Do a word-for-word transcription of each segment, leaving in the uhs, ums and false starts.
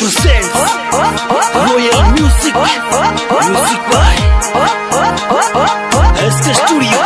presents Royal Music, music by S K Studio.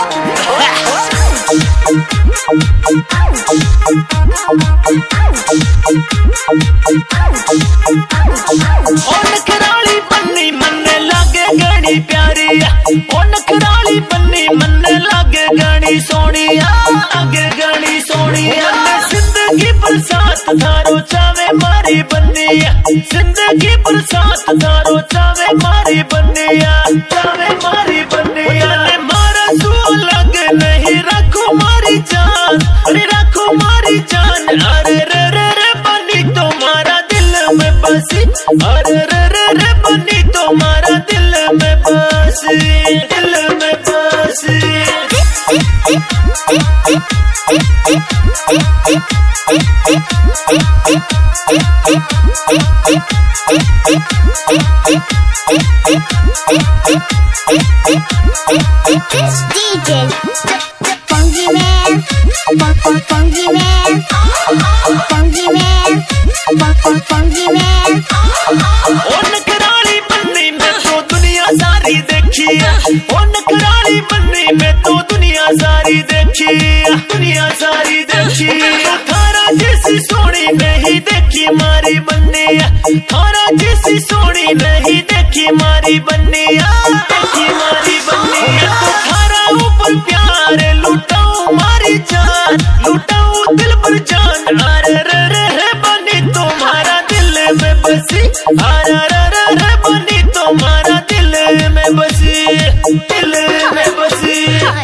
ओ नखराली बन्नी मन्ने लागे गणी प्यारी, ओ नखराली बन्नी मन्ने लागे गणी सोनिया, लागे गणी सोनिया। जिंदगी बरसात धारो चावे मारी बन्निया, जिंदगी बरसात धारो चावे मारी बन्निया, चावे मारी बन्निया। मारा तू अलग नहीं रखो मारी जान, अरे रखो मारी जान। अरे रे रे रे बन्नी तुम्हारा दिल में बसी, अरे रे रे रे बन्नी तुम्हारा दिल में बसी, दिल में बसी। D J Funky Man, Funky Man, Funky Man, Funky Man। ओ नखराली बन्नी में तो दुनिया सारी देखी है, ओ नखराली बन्नी में तो दुनिया सारी देखी है, दुनिया सारी देखी है। थारा जैसी सोनी नहीं देखी मारी बन्निया, थारा जैसी सोनी नहीं देखी मारी बन्निया, देखी मारी बन्निया। तो थारा ऊपर प्यार लुटाऊं मारी जान, लुटाऊं दिल पर जान। अरे रे रे रे बन्नी तुम्हारा दिल में बसी, अरे रे रे रे बन्नी तुम्हारा दिल में बसी, दिल में बसी।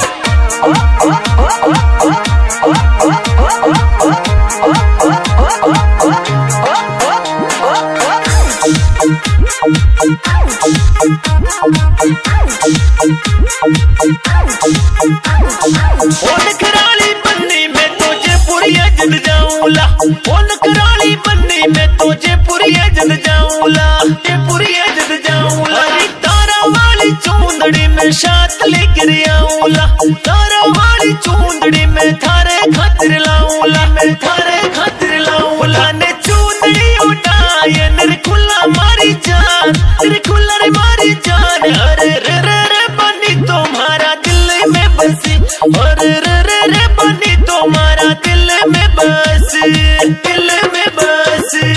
ओ नखराली बन्नी में तो जयपुरी जद जाऊंला, ओ नखराली बन्नी में तो जयपुरी जद जाऊंला, जयपुरी जद जाऊंला। तारा वाली चूंदड़ी में साथ लेकर आऊंला, तारा वाली चूंदड़ी में थारे खातिर लाऊंला, मैं थारे खातिर लाऊंला। ने चूंदड़ी उठाए निर खुला मारी जान, निर खुला रे मारी जान। अरे रे रे रे बन्नी तुम्हारा दिल में बसी, अरे रे रे रे बन्नी तुम्हारा दिल में बसी, दिल में बसी।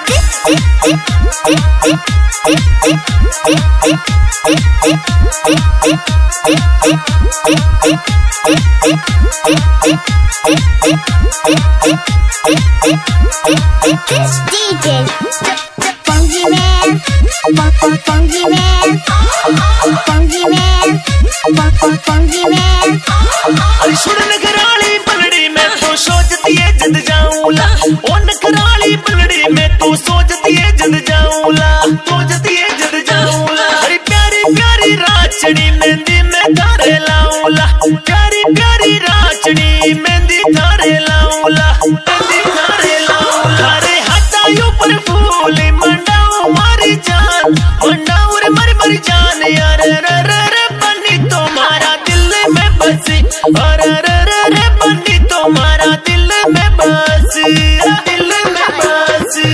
D J Funky Man, Funky Man, Funky Man, Funky Man। अरे सुन नखराली पलड़ी में तो सोचती है जद जाऊंला, ओ नखराली पलड़ी में तो सोचती है जद जाऊंला, सोचती है जद जाऊंला। अरे प्यारी प्यारी राचनी मेहंदी में धारे लाऊंला, प्यारी प्यारी राचनी मेहंदी धारे लाऊंला, मेहंदी धारे लाऊंला। अरे हटायो पर फूल मंडाओ मारी जान, मंडाओ रे मर मर जान। यार रे रे रे बन्नी तुम्हारा दिल में बसी, अरे रे रे रे बन्नी तुम्हारा दिल में बसी, दिल में बसी।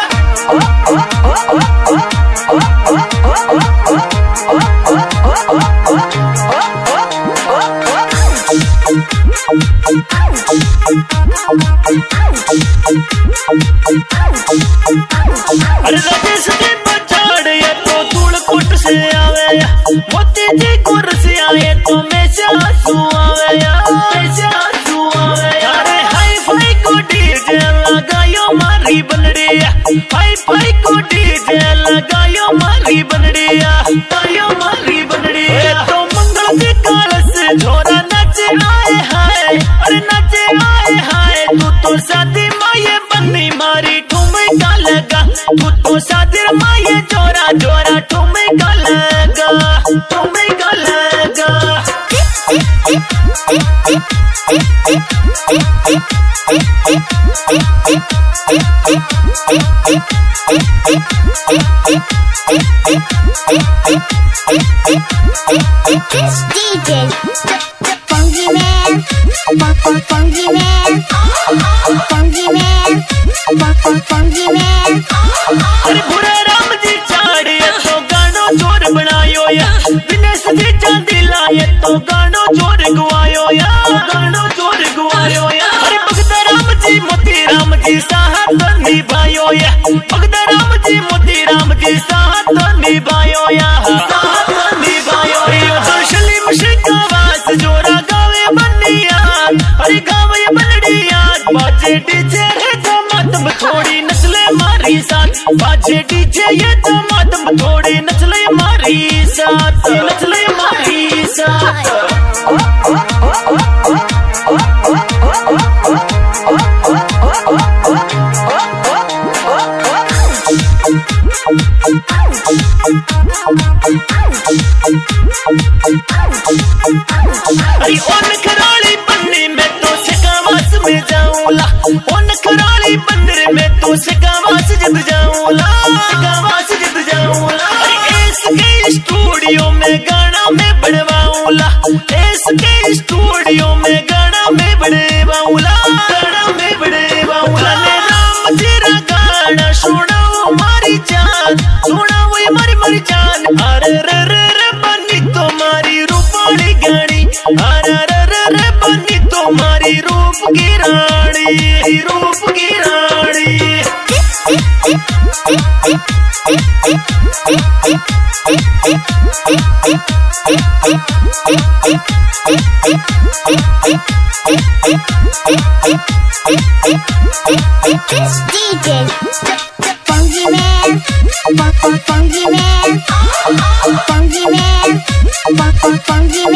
अरे राजेश के पछाड़ ये तो धूल कुट से आवे या, मोती जी कुर्सी आए तो मैं आंसू आवे या, मैं आंसू आवे या। अरे हाई फाई को डीजे लगायो मारी बनड़िया, हाई फाई को डीजे लगायो मारी बनड़िया, लगायो मारी बनड़िया। तो मंगल के कलश झोरा नाचे आए हाय, अरे नाचे आए हाय। तू तो शादी माये बन्नी मारी ठुमका लगा, तू तो शादी माये जोरा जोरा ठुमका लगा, ठुमका लगा। D J Funky Man, Funky Man, Funky Man। Funky man. अरे बुरे राम जी चाड़े तो गानो जोर बनायो या दिनेश जी चांदी लाए तो गानो जोर गुआयो या गानो जोर गुआयो या अरे भगत राम जी मोती राम जी साथ निभायो या भगत राम जी मोती राम जी साथ निभायो या साथ निभायो या दर्शली मुशिका वास जोरा गावे बनिया अरे गावे बलड़िया बाजे डीजे है दम थोड़ी नचले मारी साथ बाजे डीजे ये दम थोड़ी नचले मारी साथ नचले मारी साथ अरे ओन खराली बन्नी में तो सिकावास में जाऊंला ओन खराली बंदर में तो सिकावास जित जाऊंला सिकावास जित जाऊंला अरे इसके स्टूडियो में गाना में बनवाऊंला इसके स्टूडियो में गाना में बनवाऊंला गाना में बनवाऊंला राम तेरा गाना सुनाओ मारी जान सुनाओ ये मारी मारी जान अरे रे रे रे बनी तुम्हारी रूपाली गाड़ी अरे रे रे रे बनी तुम्हारी रूप की रानी रूप की रानी This D J. Funky man. Funky man. Funky man. Funky man.